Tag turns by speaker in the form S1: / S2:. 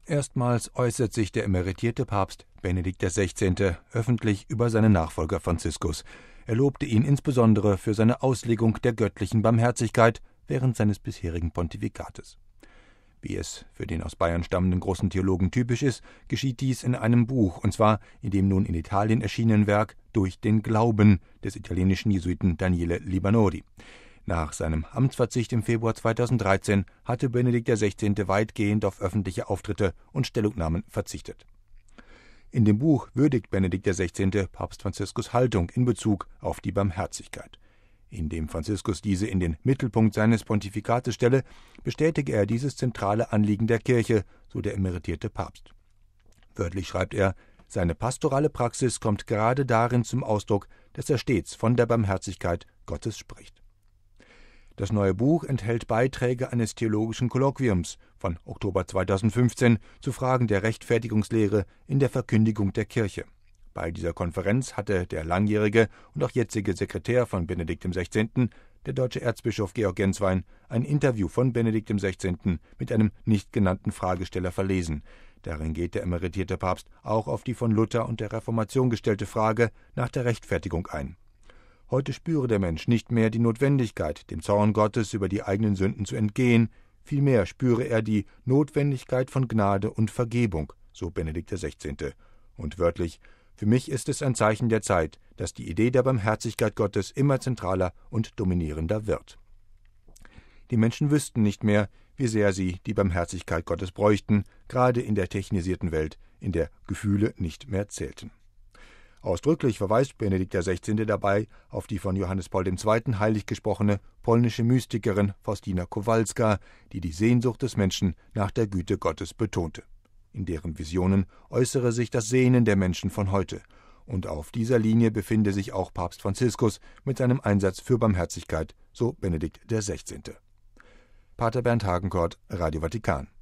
S1: Erstmals äußert sich der emeritierte Papst Benedikt XVI. Öffentlich über seinen Nachfolger Franziskus. Er lobte ihn insbesondere für seine Auslegung der göttlichen Barmherzigkeit während seines bisherigen Pontifikates. Wie es für den aus Bayern stammenden großen Theologen typisch ist, geschieht dies in einem Buch, und zwar in dem nun in Italien erschienenen Werk »Durch den Glauben« des italienischen Jesuiten Daniele Libanori. Nach seinem Amtsverzicht im Februar 2013 hatte Benedikt XVI. Weitgehend auf öffentliche Auftritte und Stellungnahmen verzichtet. In dem Buch würdigt Benedikt XVI. Papst Franziskus' Haltung in Bezug auf die Barmherzigkeit. Indem Franziskus diese in den Mittelpunkt seines Pontifikates stelle, bestätige er dieses zentrale Anliegen der Kirche, so der emeritierte Papst. Wörtlich schreibt er: Seine pastorale Praxis kommt gerade darin zum Ausdruck, dass er stets von der Barmherzigkeit Gottes spricht. Das neue Buch enthält Beiträge eines theologischen Kolloquiums von Oktober 2015 zu Fragen der Rechtfertigungslehre in der Verkündigung der Kirche. Bei dieser Konferenz hatte der langjährige und auch jetzige Sekretär von Benedikt XVI., der deutsche Erzbischof Georg Genswein, ein Interview von Benedikt XVI. Mit einem nicht genannten Fragesteller verlesen. Darin geht der emeritierte Papst auch auf die von Luther und der Reformation gestellte Frage nach der Rechtfertigung ein. Heute spüre der Mensch nicht mehr die Notwendigkeit, dem Zorn Gottes über die eigenen Sünden zu entgehen, vielmehr spüre er die Notwendigkeit von Gnade und Vergebung, so Benedikt XVI. Und wörtlich: Für mich ist es ein Zeichen der Zeit, dass die Idee der Barmherzigkeit Gottes immer zentraler und dominierender wird. Die Menschen wüssten nicht mehr, wie sehr sie die Barmherzigkeit Gottes bräuchten, gerade in der technisierten Welt, in der Gefühle nicht mehr zählten. Ausdrücklich verweist Benedikt XVI. Dabei auf die von Johannes Paul II. Heilig gesprochene polnische Mystikerin Faustina Kowalska, die die Sehnsucht des Menschen nach der Güte Gottes betonte. In deren Visionen äußere sich das Sehnen der Menschen von heute. Und auf dieser Linie befinde sich auch Papst Franziskus mit seinem Einsatz für Barmherzigkeit, so Benedikt XVI. Pater Bernd Hagenkort, Radio Vatikan.